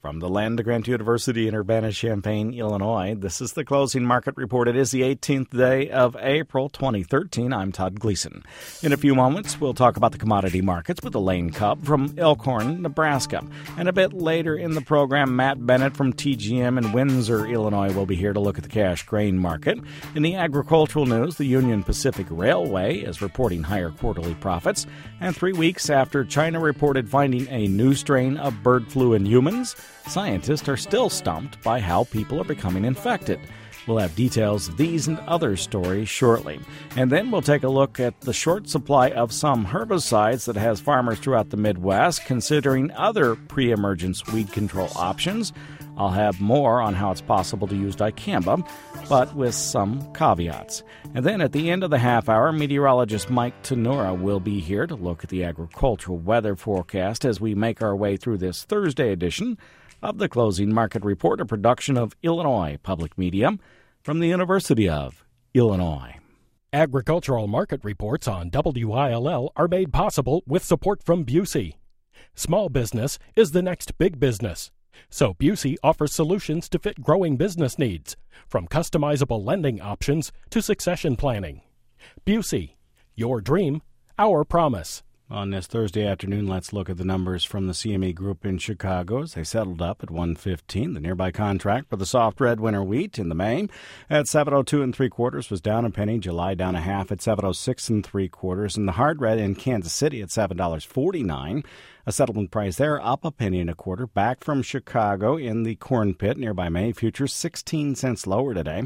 From the Land-Grant University in Urbana-Champaign, Illinois, this is the Closing Market Report. It is the 18th day of April 2013. I'm Todd Gleason. In a few moments, we'll talk about the commodity markets with Elaine Cubb from Elkhorn, Nebraska. And a bit later in the program, Matt Bennett from TGM in Windsor, Illinois, will be here to look at the cash grain market. In the agricultural news, the Union Pacific Railway is reporting higher quarterly profits. And 3 weeks after China reported finding a new strain of bird flu in humans, scientists are still stumped by how people are becoming infected. We'll have details of these and other stories shortly. And then we'll take a look at the short supply of some herbicides that has farmers throughout the Midwest considering other pre-emergence weed control options. I'll have more on how it's possible to use dicamba, but with some caveats. And then at the end of the half hour, meteorologist Mike Tenora will be here to look at the agricultural weather forecast as we make our way through this Thursday edition of the Closing Market Report, a production of Illinois Public Media from the University of Illinois. Agricultural market reports on WILL are made possible with support from Busey. Small business is the next big business. So Busey offers solutions to fit growing business needs, from customizable lending options to succession planning. Busey, your dream, our promise. On this Thursday afternoon, let's look at the numbers from the CME Group in Chicago as they settled up at 115. The nearby contract for the soft red winter wheat in the May at 702 3/4 was down a penny. July down a half at 706 3/4, and the hard red in Kansas City at $7.49. A settlement price there up a penny and a quarter. Back from Chicago in the corn pit nearby May futures 16 cents lower today,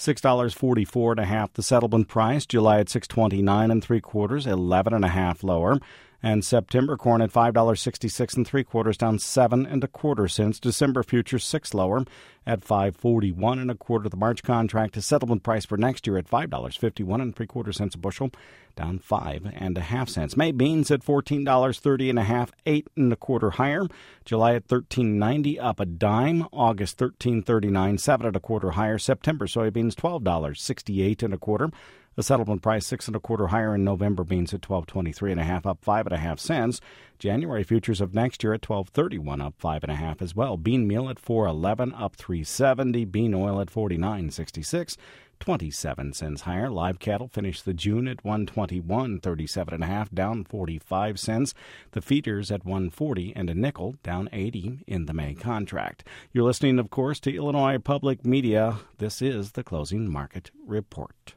$6.44 and a half. The settlement price July at 629 3/4, 11 and a half lower. And September corn at $5.66 3/4, down 7 1/4 cents. December futures 6 lower at $5.41 1/4. The March contract is settlement price for next year at $5.51 3/4 a bushel, down 5 1/2 cents. May beans at $14.30 and a half, 8 1/4 higher. July at $13.90, up a dime. August $13.39, 7 1/4 higher. September soybeans $12.68 1/4. The settlement price 6 1/4 higher. In November beans at $12.23 and a half, up 5 1/2 cents. January futures of next year at $12.31, up 5 1/2 as well. Bean meal at $4.11, up 3.70. Bean oil at $49.66, 27 cents higher. Live cattle finished the June at $121, 37 and a half, down 45 cents. The feeders at $1.40 and a nickel, down 80 in the May contract. You're listening, of course, to Illinois Public Media. This is the Closing Market Report.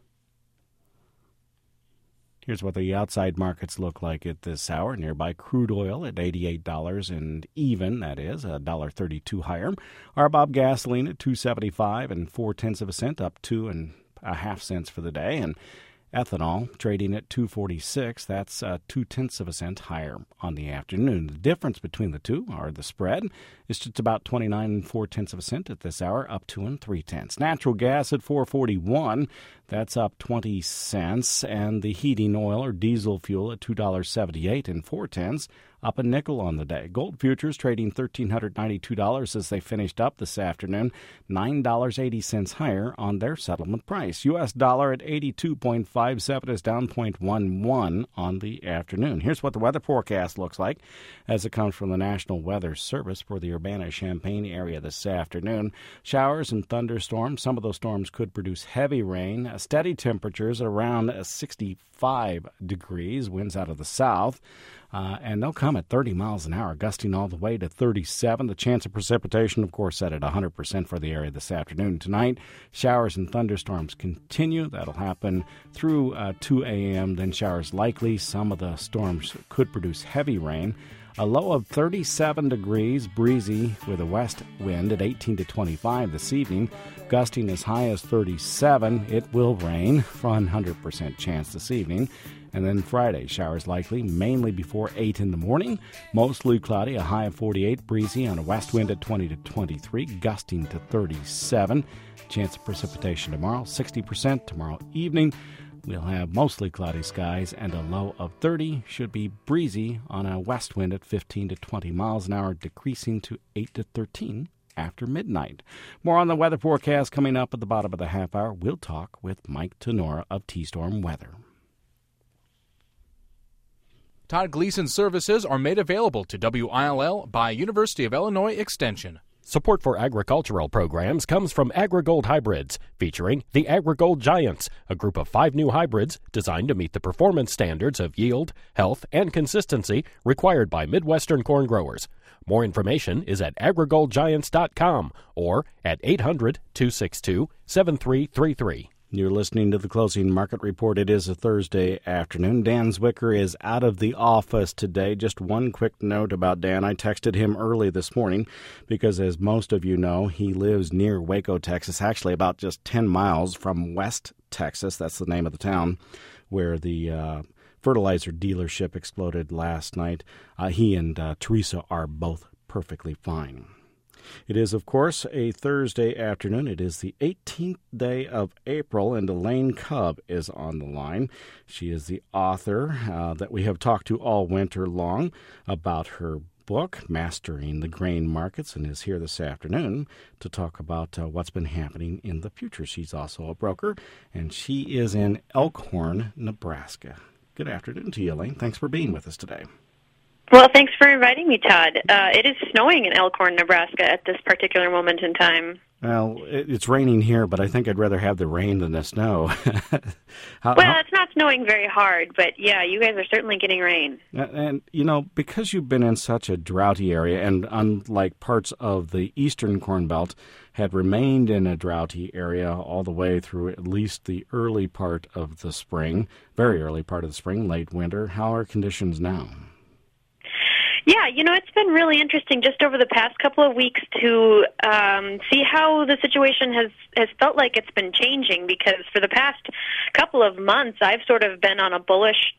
Here's what the outside markets look like at this hour. Nearby crude oil at $88 and even, that is, $1.32 higher. RBOB gasoline at $2.75 and 0.4 cents, up 2 1/2 cents for the day. And ethanol trading at $2.46. That's 0.2 cents higher on the afternoon. The difference between the two, or the spread, is just about 29 and 0.4 cents at this hour, up 2 3/10. Natural gas at $4.41. That's up 20 cents. And the heating oil or diesel fuel at $2.78 and 0.4, up a nickel on the day. Gold futures trading $1,392 as they finished up this afternoon, $9.80 higher on their settlement price. U.S. dollar at 82.57 is down 0.11 on the afternoon. Here's what the weather forecast looks like as it comes from the National Weather Service for the Urbana-Champaign area this afternoon. Showers and thunderstorms. Some of those storms could produce heavy rain. Steady temperatures at around 65 degrees. Winds out of the south. And they'll come at 30 miles an hour, gusting all the way to 37. The chance of precipitation, of course, set at 100% for the area this afternoon. Tonight, showers and thunderstorms continue. That'll happen through 2 a.m., then showers likely. Some of the storms could produce heavy rain. A low of 37 degrees, breezy with a west wind at 18 to 25 this evening, gusting as high as 37. It will rain, 100% chance this evening. And then Friday, showers likely, mainly before 8 in the morning. Mostly cloudy, a high of 48, breezy on a west wind at 20 to 23, gusting to 37. Chance of precipitation tomorrow, 60% tomorrow evening. We'll have mostly cloudy skies and a low of 30. Should be breezy on a west wind at 15 to 20 miles an hour, decreasing to 8 to 13 after midnight. More on the weather forecast coming up at the bottom of the half hour. We'll talk with Mike Tenora of T-Storm Weather. Todd Gleason services are made available to WILL by University of Illinois Extension. Support for agricultural programs comes from AgriGold Hybrids, featuring the AgriGold Giants, a group of 5 new hybrids designed to meet the performance standards of yield, health, and consistency required by Midwestern corn growers. More information is at agrigoldgiants.com or at 800-262-7333. You're listening to the Closing Market Report. It is a Thursday afternoon. Dan Zwicker is out of the office today. Just one quick note about Dan. I texted him early this morning because, as most of you know, he lives near Waco, Texas, actually about just 10 miles from West Texas. That's the name of the town where the fertilizer dealership exploded last night. He and Teresa are both perfectly fine. It is, of course, a Thursday afternoon. It is the 18th day of April, and Elaine Cubb is on the line. She is the author that we have talked to all winter long about her book, Mastering the Grain Markets, and is here this afternoon to talk about what's been happening in the future. She's also a broker, and she is in Elkhorn, Nebraska. Good afternoon to you, Elaine. Thanks for being with us today. Well, thanks for inviting me, Todd. It is snowing in Elkhorn, Nebraska at this particular moment in time. Well, it's raining here, but I think I'd rather have the rain than the snow. It's not snowing very hard, but yeah, you guys are certainly getting rain. And, you know, because you've been in such a droughty area, and unlike parts of the eastern Corn Belt, had remained in a droughty area all the way through at least the early part of the spring, very early part of the spring, late winter, how are conditions now? Yeah, you know, it's been really interesting just over the past couple of weeks to see how the situation has felt like it's been changing, because for the past couple of months I've sort of been on a bullish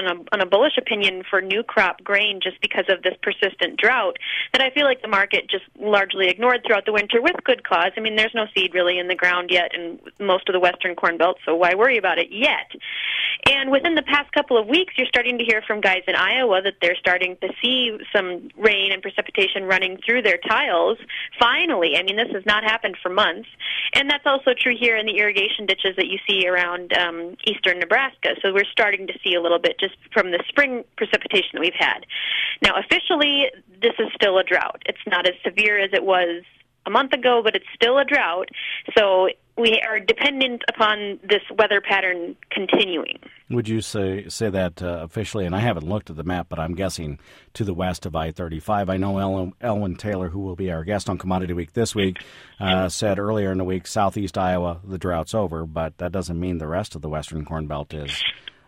opinion for new crop grain just because of this persistent drought that I feel like the market just largely ignored throughout the winter with good cause. I mean, there's no seed really in the ground yet in most of the western Corn Belt, so why worry about it yet? And within the past couple of weeks, you're starting to hear from guys in Iowa that they're starting to see some rain and precipitation running through their tiles. Finally, I mean, this has not happened for months. And that's also true here in the irrigation ditches that you see around eastern Nebraska. So we're starting to see a little bit just from the spring precipitation that we've had. Now, officially, this is still a drought. It's not as severe as it was a month ago, but it's still a drought. So we are dependent upon this weather pattern continuing. Would you say that officially, and I haven't looked at the map, but I'm guessing to the west of I-35. I know Elwyn Taylor, who will be our guest on Commodity Week this week, said earlier in the week, southeast Iowa, the drought's over, but that doesn't mean the rest of the western Corn Belt is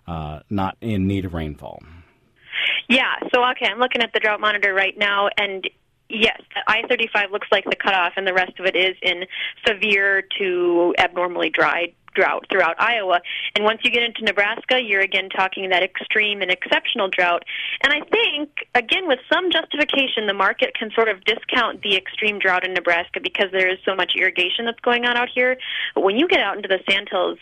not in need of rainfall. Yeah, so okay, I'm looking at the drought monitor right now, and yes, the I-35 looks like the cutoff, and the rest of it is in severe to abnormally dry drought throughout Iowa. And once you get into Nebraska, you're again talking that extreme and exceptional drought. And I think, again, with some justification, the market can sort of discount the extreme drought in Nebraska because there is so much irrigation that's going on out here. But when you get out into the sandhills,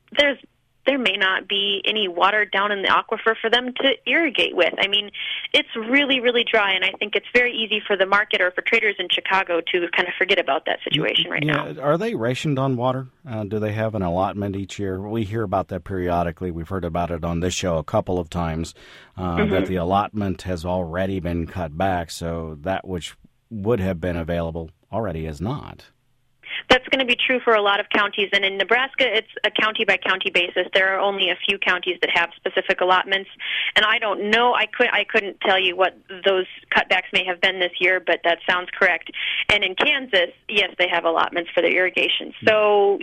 there may not be any water down in the aquifer for them to irrigate with. I mean, it's really, really dry, and I think it's very easy for the market or for traders in Chicago to kind of forget about that situation right now. Are they rationed on water? Do they have an allotment each year? We hear about that periodically. We've heard about it on this show a couple of times, that the allotment has already been cut back, so that which would have been available already is not. That's going to be true for a lot of counties, and in Nebraska, it's a county-by-county basis. There are only a few counties that have specific allotments, and I don't know. I couldn't tell you what those cutbacks may have been this year, but that sounds correct. And in Kansas, yes, they have allotments for their irrigation. So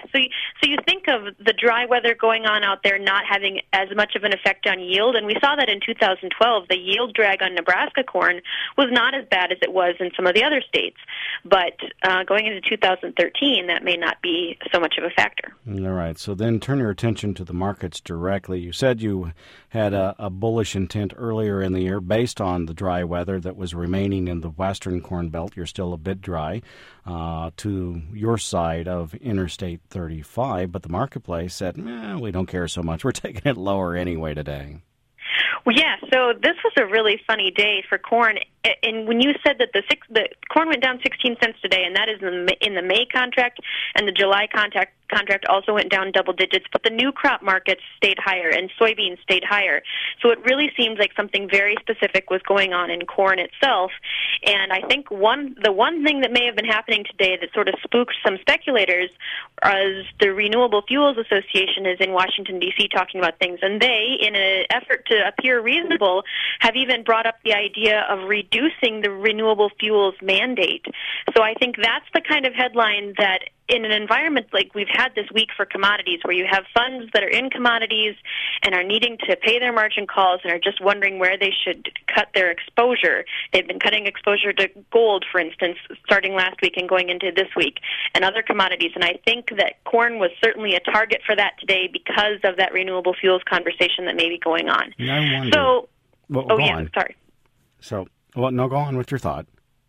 you think of the dry weather going on out there not having as much of an effect on yield, and we saw that in 2012. The yield drag on Nebraska corn was not as bad as it was in some of the other states, but going into 2013, that may not be so much of a factor. All right. So then turn your attention to the markets directly. You said you had a bullish intent earlier in the year based on the dry weather that was remaining in the western Corn Belt. You're still a bit dry to your side of Interstate 35, but the marketplace said, we don't care so much. We're taking it lower anyway today. Well, yeah, so this was a really funny day for corn. And when you said that the corn went down 16 cents today, and that is in the May contract, and the July contract contract also went down double digits, but the new crop markets stayed higher and soybeans stayed higher. So it really seems like something very specific was going on in corn itself. And I think the one thing that may have been happening today that sort of spooked some speculators is the Renewable Fuels Association is in Washington, D.C. talking about things. And they, in an effort to appear reasonable, have even brought up the idea of reducing the renewable fuels mandate. So I think that's the kind of headline that in an environment like we've had this week for commodities, where you have funds that are in commodities and are needing to pay their margin calls and are just wondering where they should cut their exposure. They've been cutting exposure to gold, for instance, starting last week and going into this week, and other commodities. And I think that corn was certainly a target for that today because of that renewable fuels conversation that may be going on. Yeah, I wonder. So, well, go on. Sorry. So, no, go on with your thought.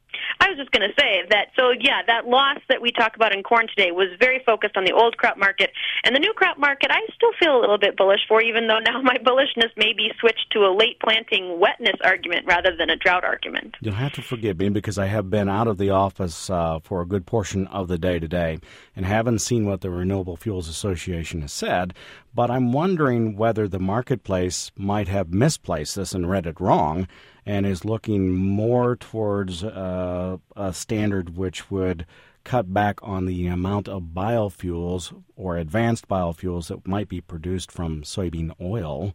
I was just going to say that, that loss that we talk about in corn today was very focused on the old crop market. And the new crop market, I still feel a little bit bullish for, even though now my bullishness may be switched to a late planting wetness argument rather than a drought argument. You'll have to forgive me because I have been out of the office for a good portion of the day today and haven't seen what the Renewable Fuels Association has said. But I'm wondering whether the marketplace might have misplaced this and read it wrong and is looking more towards a standard which would cut back on the amount of biofuels or advanced biofuels that might be produced from soybean oil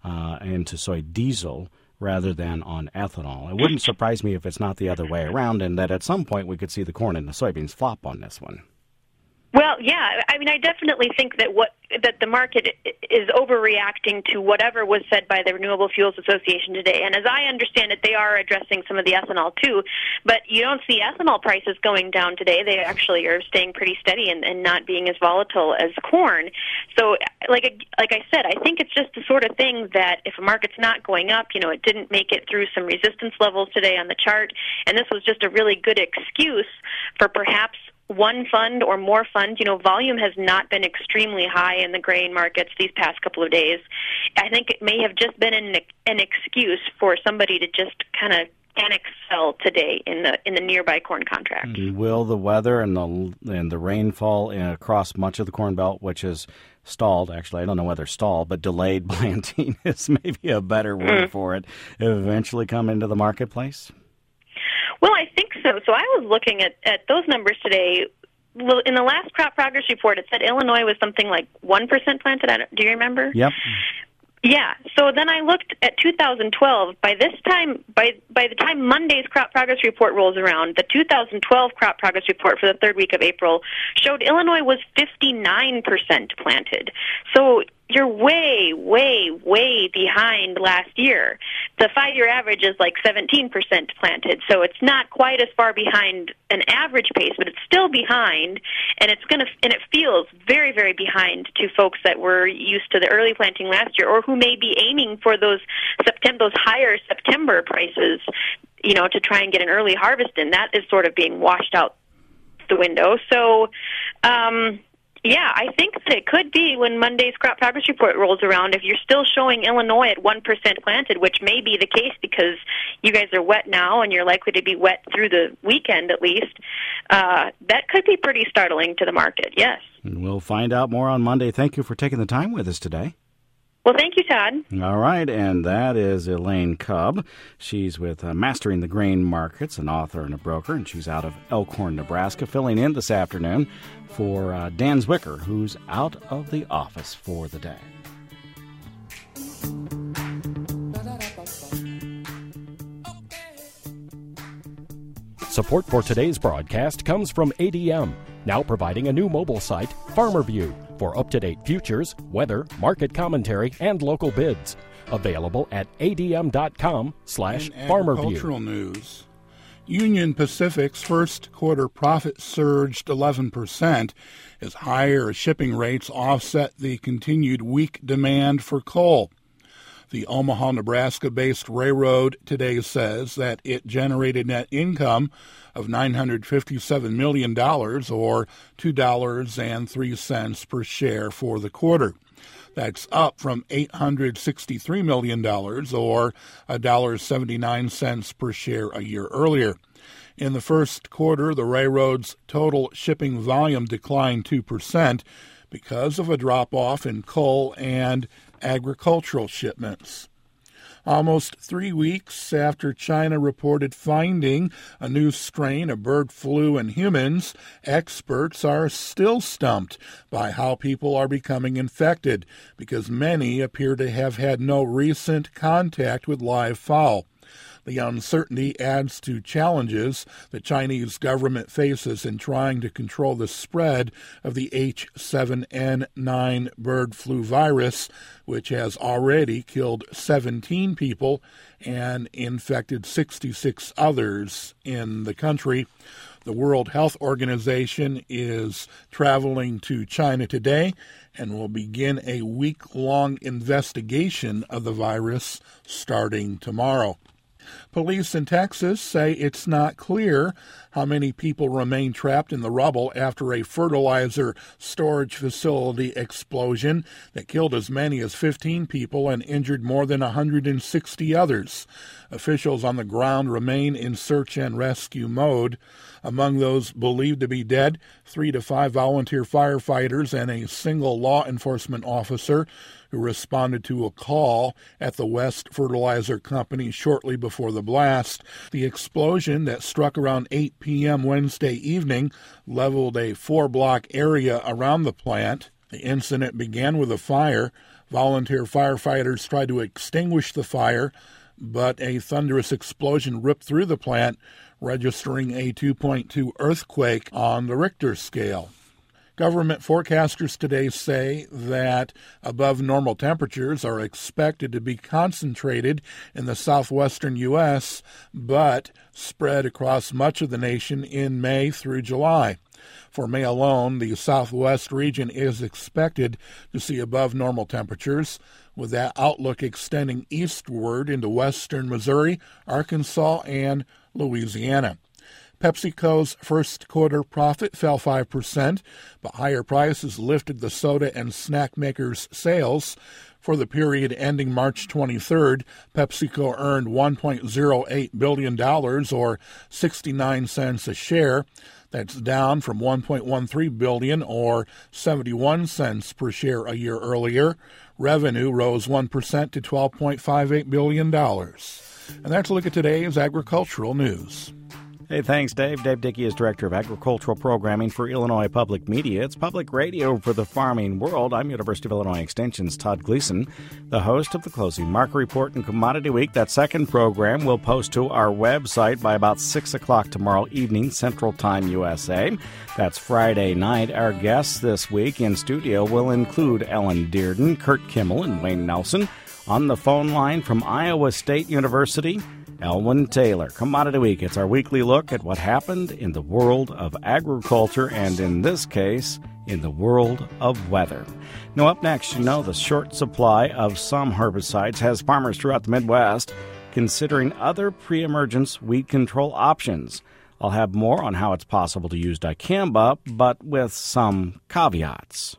into soy diesel rather than on ethanol. It wouldn't surprise me if it's not the other way around and that at some point we could see the corn and the soybeans flop on this one. Well, yeah, I mean, I definitely think that the market is overreacting to whatever was said by the Renewable Fuels Association today. And as I understand it, they are addressing some of the ethanol too. But you don't see ethanol prices going down today. They actually are staying pretty steady and not being as volatile as corn. So, like I said, I think it's just the sort of thing that if a market's not going up, it didn't make it through some resistance levels today on the chart. And this was just a really good excuse for perhaps one fund or more funds. Volume has not been extremely high in the grain markets these past couple of days. I think it may have just been an excuse for somebody to just kind of panic sell today in the nearby corn contract. Will the weather and the rainfall across much of the Corn Belt, which is stalled, actually I don't know whether stalled, but delayed planting is maybe a better word for it, eventually come into the marketplace? Well, I think so. So I was looking at those numbers today. Well, in the last crop progress report, it said Illinois was something like 1% planted. Do you remember? Yep. Yeah. So then I looked at 2012. By this time, by the time Monday's crop progress report rolls around, the 2012 crop progress report for the third week of April showed Illinois was 59% planted. So you're way, way, way behind last year. The 5-year average is like 17% planted, so it's not quite as far behind an average pace, but it's still behind, and it feels very, very behind to folks that were used to the early planting last year, or who may be aiming for those higher September prices, to try and get an early harvest in. That is sort of being washed out the window. So, yeah, I think that it could be when Monday's crop progress report rolls around, if you're still showing Illinois at 1% planted, which may be the case because you guys are wet now and you're likely to be wet through the weekend at least, that could be pretty startling to the market, yes. And we'll find out more on Monday. Thank you for taking the time with us today. Well, thank you, Todd. All right, and that is Elaine Cubb. She's with Mastering the Grain Markets, an author and a broker, and she's out of Elkhorn, Nebraska, filling in this afternoon for Dan Zwicker, who's out of the office for the day. Support for today's broadcast comes from ADM, now providing a new mobile site, FarmerView, for up-to-date futures, weather, market commentary, and local bids. Available at adm.com/FarmerView. Agricultural news. Union Pacific's first quarter profit surged 11% as higher shipping rates offset the continued weak demand for coal. The Omaha, Nebraska-based railroad today says that it generated net income of $957 million, or $2.03 per share for the quarter. That's up from $863 million, or $1.79 per share a year earlier. In the first quarter, the railroad's total shipping volume declined 2% because of a drop-off in coal and agricultural shipments. Almost 3 weeks after China reported finding a new strain of bird flu in humans, experts are still stumped by how people are becoming infected because many appear to have had no recent contact with live fowl. The uncertainty adds to challenges the Chinese government faces in trying to control the spread of the H7N9 bird flu virus, which has already killed 17 people and infected 66 others in the country. The World Health Organization is traveling to China today and will begin a week-long investigation of the virus starting tomorrow. Police in Texas say it's not clear how many people remain trapped in the rubble after a fertilizer storage facility explosion that killed as many as 15 people and injured more than 160 others. Officials on the ground remain in search and rescue mode. Among those believed to be dead, 3 to 5 volunteer firefighters and a single law enforcement officer who responded to a call at the West Fertilizer Company shortly before the blast. The explosion that struck around 8 p.m. Wednesday evening leveled a 4-block area around the plant. The incident began with a fire. Volunteer firefighters tried to extinguish the fire, but a thunderous explosion ripped through the plant, registering a 2.2 earthquake on the Richter scale. Government forecasters today say that above normal temperatures are expected to be concentrated in the southwestern U.S., but spread across much of the nation in May through July. For May alone, the southwest region is expected to see above normal temperatures, with that outlook extending eastward into western Missouri, Arkansas, and Louisiana. PepsiCo's first quarter profit fell 5%, but higher prices lifted the soda and snack makers' sales. For the period ending March 23rd, PepsiCo earned $1.08 billion, or 69 cents a share. That's down from $1.13 billion, or 71 cents per share a year earlier. Revenue rose 1% to $12.58 billion. And that's a look at today's agricultural news. Hey, thanks, Dave. Dave Dickey is Director of Agricultural Programming for Illinois Public Media. It's public radio for the farming world. I'm University of Illinois Extension's Todd Gleason, the host of the Closing Market Report and Commodity Week. That second program we'll post to our website by about 6 o'clock tomorrow evening, Central Time, USA. That's Friday night. Our guests this week in studio will include Ellen Dearden, Kurt Kimmel, and Wayne Nelson. On the phone line from Iowa State University, Elwyn Taylor. Commodity Week. It's our weekly look at what happened in the world of agriculture and, in this case, in the world of weather. Now, up next, the short supply of some herbicides has farmers throughout the Midwest considering other pre-emergence weed control options. I'll have more on how it's possible to use dicamba, but with some caveats.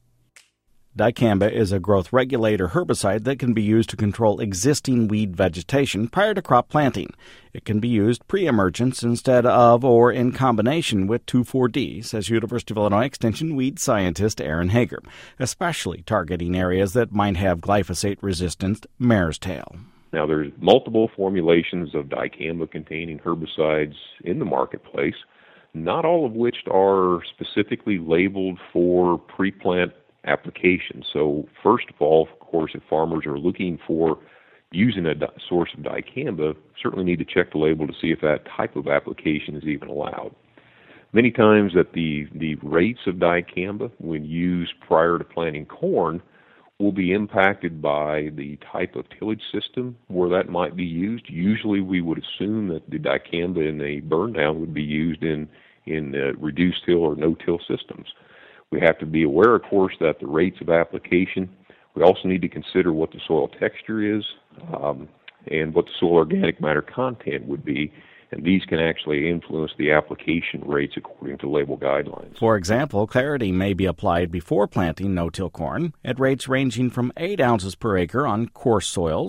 Dicamba is a growth regulator herbicide that can be used to control existing weed vegetation prior to crop planting. It can be used pre-emergence instead of or in combination with 2,4-D, says University of Illinois Extension weed scientist Aaron Hager, especially targeting areas that might have glyphosate-resistant mare's tail. Now, there's multiple formulations of dicamba-containing herbicides in the marketplace, not all of which are specifically labeled for pre-plant application. So first of all, of course, if farmers are looking for using a source of dicamba, certainly need to check the label to see if that type of application is even allowed. Many times that the rates of dicamba when used prior to planting corn will be impacted by the type of tillage system where that might be used. Usually we would assume that the dicamba in a burn down would be used in reduced till or no-till systems. We have to be aware, of course, that the rates of application, we also need to consider what the soil texture is and what the soil organic matter content would be, and these can actually influence the application rates according to label guidelines. For example, Clarity may be applied before planting no-till corn at rates ranging from 8 ounces per acre on coarse soils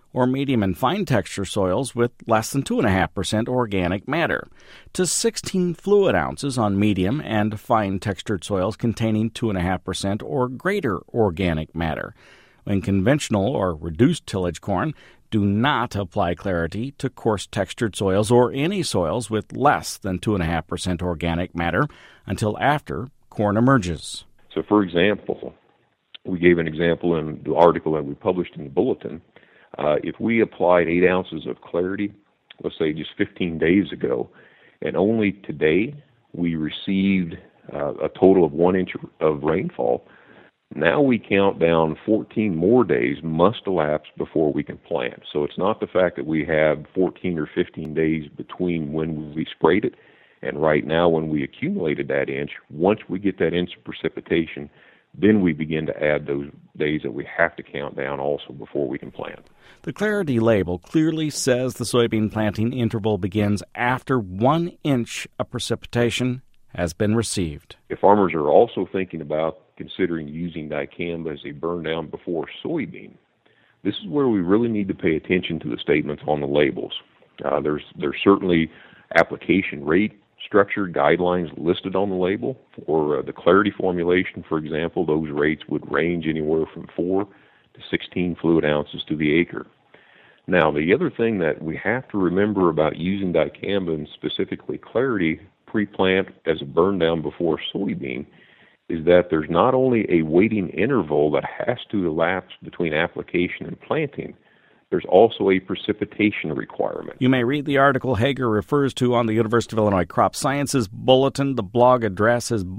or medium and fine texture soils with less than 2.5% organic matter, to 16 fluid ounces on medium and fine textured soils containing 2.5% or greater organic matter. In conventional or reduced tillage corn, do not apply Clarity to coarse textured soils or any soils with less than 2.5% organic matter until after corn emerges. So, for example, we gave an example in the article that we published in the bulletin. If we applied 8 ounces of Clarity, let's say just 15 days ago, and only today we received a total of 1 inch of rainfall, now we count down 14 more days must elapse before we can plant. So it's not the fact that we have 14 or 15 days between when we sprayed it and right now when we accumulated that inch. Once we get that inch of precipitation, then we begin to add those days that we have to count down also before we can plant. The Clarity label clearly says the soybean planting interval begins after 1 inch of precipitation has been received. If farmers are also thinking about considering using dicamba as a burn down before soybean, this is where we really need to pay attention to the statements on the labels. There's certainly application rate structure guidelines listed on the label. For the Clarity formulation, for example, those rates would range anywhere from 4 to 16 fluid ounces to the acre. Now, the other thing that we have to remember about using dicamba and specifically Clarity pre-plant as a burn down before soybean is that there's not only a waiting interval that has to elapse between application and planting, there's also a precipitation requirement. You may read the article Hager refers to on the University of Illinois Crop Sciences Bulletin. The blog address is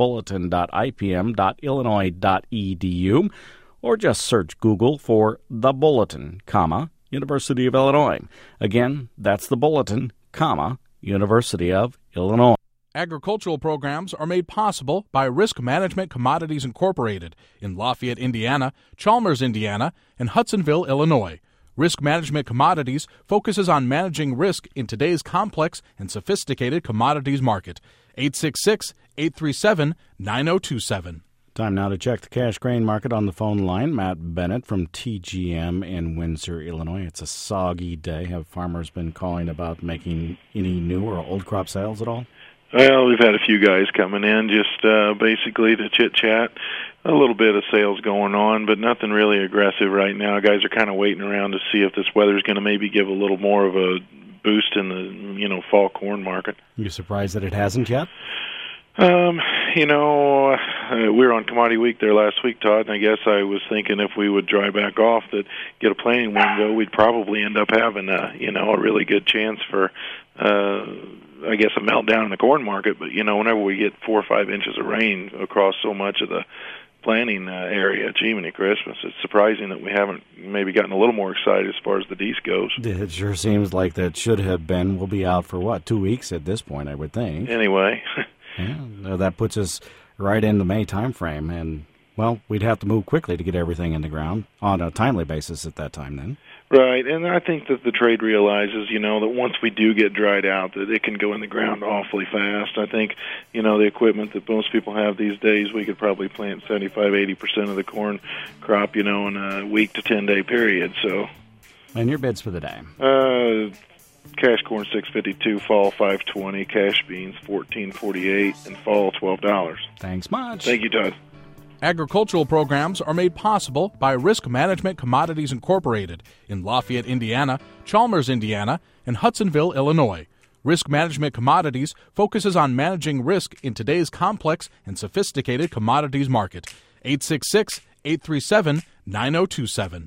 bulletin.ipm.illinois.edu, or just search Google for The Bulletin, University of Illinois. Again, that's The Bulletin, University of Illinois. Agricultural programs are made possible by Risk Management Commodities Incorporated in Lafayette, Indiana, Chalmers, Indiana, and Hudsonville, Illinois. Risk Management Commodities focuses on managing risk in today's complex and sophisticated commodities market. 866-837-9027. Time now to check the cash grain market. On the phone line, Matt Bennett from TGM in Windsor, Illinois. It's a soggy day. Have farmers been calling about making any new or old crop sales at all? Well, we've had a few guys coming in just basically to chit-chat. A little bit of sales going on, but nothing really aggressive right now. Guys are kind of waiting around to see if this weather's going to maybe give a little more of a boost in the, fall corn market. You surprised that it hasn't yet? We were on Commodity Week there last week, Todd, and I guess I was thinking if we would dry back off, that get a planting window, we'd probably end up having a really good chance for a meltdown in the corn market. But whenever we get 4 or 5 inches of rain across so much of the planting area, Jiminy Christmas, it's surprising that we haven't maybe gotten a little more excited as far as the Dees goes. It sure seems like that should have been. We'll be out for 2 weeks at this point, I would think. Anyway. Yeah, that puts us right in the May time frame, and we'd have to move quickly to get everything in the ground on a timely basis at that time then. Right, and I think that the trade realizes, that once we do get dried out, that it can go in the ground awfully fast. I think, the equipment that most people have these days, we could probably plant 75-80% of the corn crop, in a week to 10-day period. So. And your bids for the day? Cash corn $6.52, fall $5.20, cash beans $14.48, and fall $12. Thanks much. Thank you, Todd. Agricultural programs are made possible by Risk Management Commodities Incorporated in Lafayette, Indiana, Chalmers, Indiana, and Hudsonville, Illinois. Risk Management Commodities focuses on managing risk in today's complex and sophisticated commodities market. 866-837-9027.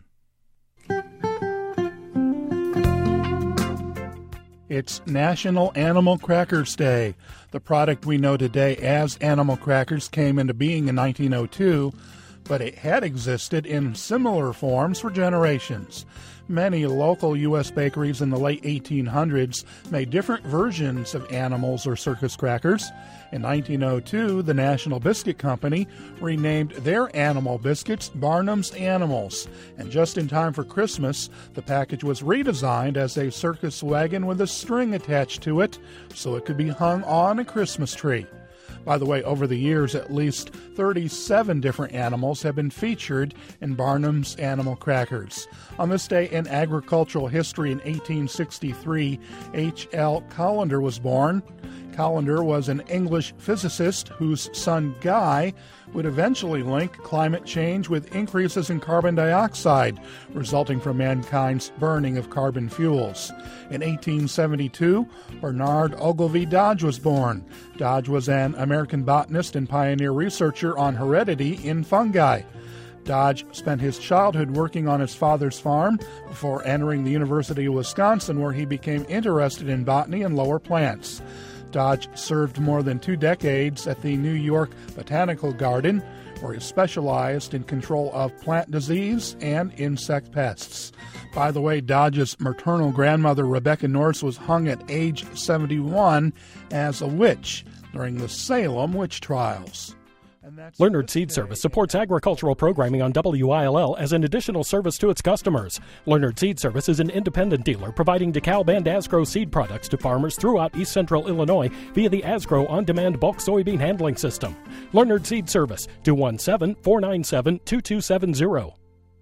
It's National Animal Crackers Day. The product we know today as animal crackers came into being in 1902, but it had existed in similar forms for generations. Many local U.S. bakeries in the late 1800s made different versions of animals or circus crackers. In 1902, the National Biscuit Company renamed their animal biscuits Barnum's Animals. And just in time for Christmas, the package was redesigned as a circus wagon with a string attached to it so it could be hung on a Christmas tree. By the way, over the years, at least 37 different animals have been featured in Barnum's Animal Crackers. On this day in agricultural history in 1863, H.L. Callender was born. Callender was an English physicist whose son Guy would eventually link climate change with increases in carbon dioxide resulting from mankind's burning of carbon fuels. In 1872, Bernard Ogilvy Dodge was born. Dodge was an American botanist and pioneer researcher on heredity in fungi. Dodge spent his childhood working on his father's farm before entering the University of Wisconsin, where he became interested in botany and lower plants. Dodge served more than 2 decades at the New York Botanical Garden, where he specialized in control of plant disease and insect pests. By the way, Dodge's maternal grandmother, Rebecca Norris, was hung at age 71 as a witch during the Salem witch trials. Leonard Seed Service supports agricultural programming on WILL as an additional service to its customers. Leonard Seed Service is an independent dealer providing DeKalb and Asgrow seed products to farmers throughout East Central Illinois via the Asgrow on-demand bulk soybean handling system. Leonard Seed Service, 217-497-2270.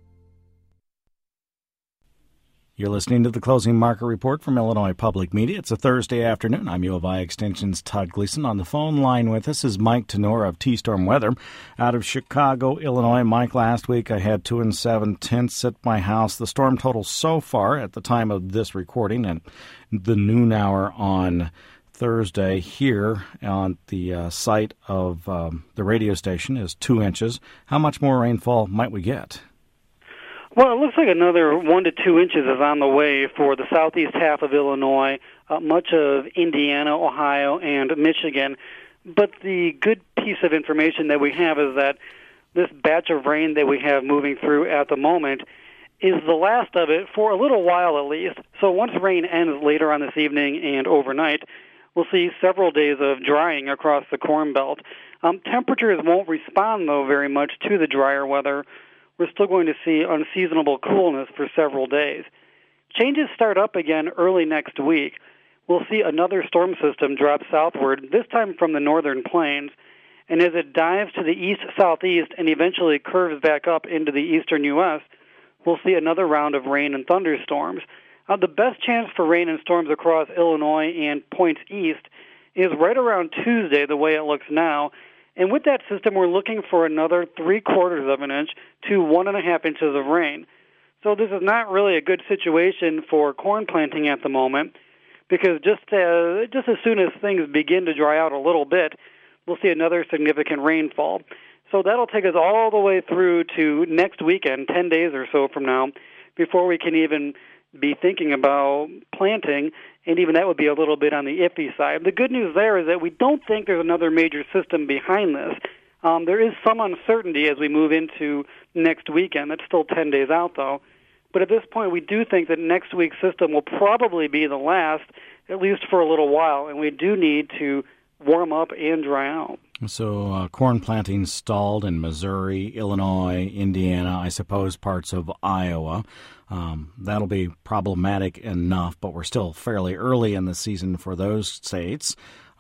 You're listening to the Closing Market Report from Illinois Public Media. It's a Thursday afternoon. I'm U of I Extension's Todd Gleason. On the phone line with us is Mike Tenor of T-Storm Weather out of Chicago, Illinois. Mike, last week I had 2 7/10 at my house. The storm total so far at the time of this recording and the noon hour on Thursday here on the site of the radio station is 2 inches. How much more rainfall might we get? Well, it looks like another 1 to 2 inches is on the way for the southeast half of Illinois, much of Indiana, Ohio, and Michigan. But the good piece of information that we have is that this batch of rain that we have moving through at the moment is the last of it for a little while at least. So once rain ends later on this evening and overnight, we'll see several days of drying across the Corn Belt. Temperatures won't respond, though, very much to the drier weather. We're still going to see unseasonable coolness for several days. Changes start up again early next week. We'll see another storm system drop southward, this time from the northern plains, and as it dives to the east-southeast and eventually curves back up into the eastern U.S., we'll see another round of rain and thunderstorms. The best chance for rain and storms across Illinois and points east is right around Tuesday, the way it looks now. And with that system, we're looking for another 3/4 of an inch to 1.5 inches of rain. So this is not really a good situation for corn planting at the moment, because just as soon as things begin to dry out a little bit, we'll see another significant rainfall. So that'll take us all the way through to next weekend, 10 days or so from now, before we can even be thinking about planting, and even that would be a little bit on the iffy side. The good news there is that we don't think there's another major system behind this. There is some uncertainty as we move into next weekend. That's still 10 days out, though. But at this point, we do think that next week's system will probably be the last, at least for a little while, and we do need to warm up and dry out. So corn planting stalled in Missouri, Illinois, Indiana, I suppose parts of Iowa. That'll be problematic enough, but we're still fairly early in the season for those states.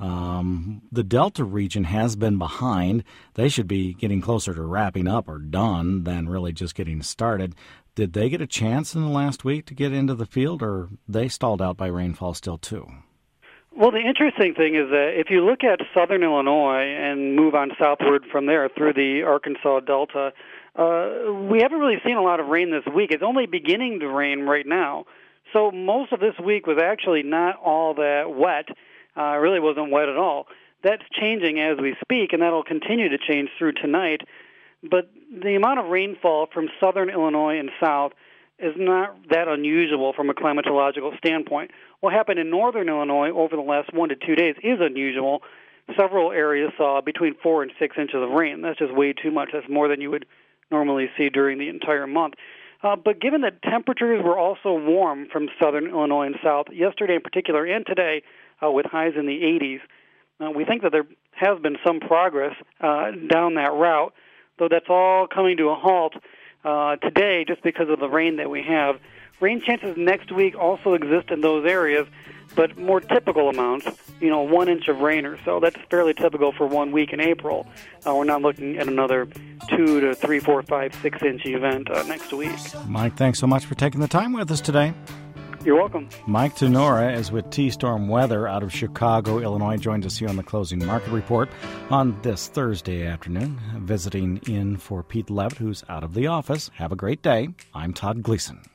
The Delta region has been behind. They should be getting closer to wrapping up or done than really just getting started. Did they get a chance in the last week to get into the field, or they stalled out by rainfall still too? Well, the interesting thing is that if you look at southern Illinois and move on southward from there through the Arkansas Delta, we haven't really seen a lot of rain this week. It's only beginning to rain right now. So most of this week was actually not all that wet. It really wasn't wet at all. That's changing as we speak, and that'll continue to change through tonight. But the amount of rainfall from southern Illinois and south is not that unusual from a climatological standpoint. What happened in northern Illinois over the last 1 to 2 days is unusual. Several areas saw between 4 and 6 inches of rain. That's just way too much. That's more than you would normally see during the entire month. But given that temperatures were also warm from southern Illinois and south, yesterday in particular and today with highs in the 80s, we think that there has been some progress down that route, though that's all coming to a halt today just because of the rain that we have. Rain chances next week also exist in those areas, but more typical amounts, 1 inch of rain or so. That's fairly typical for 1 week in April. We're not looking at another 2 to 3, 4, 5, 6 inch event next week. Mike, thanks so much for taking the time with us today. You're welcome. Mike Tenora is with T-Storm Weather out of Chicago, Illinois. Joins us here on the Closing Market Report on this Thursday afternoon, visiting in for Pete Levitt, who's out of the office. Have a great day. I'm Todd Gleason.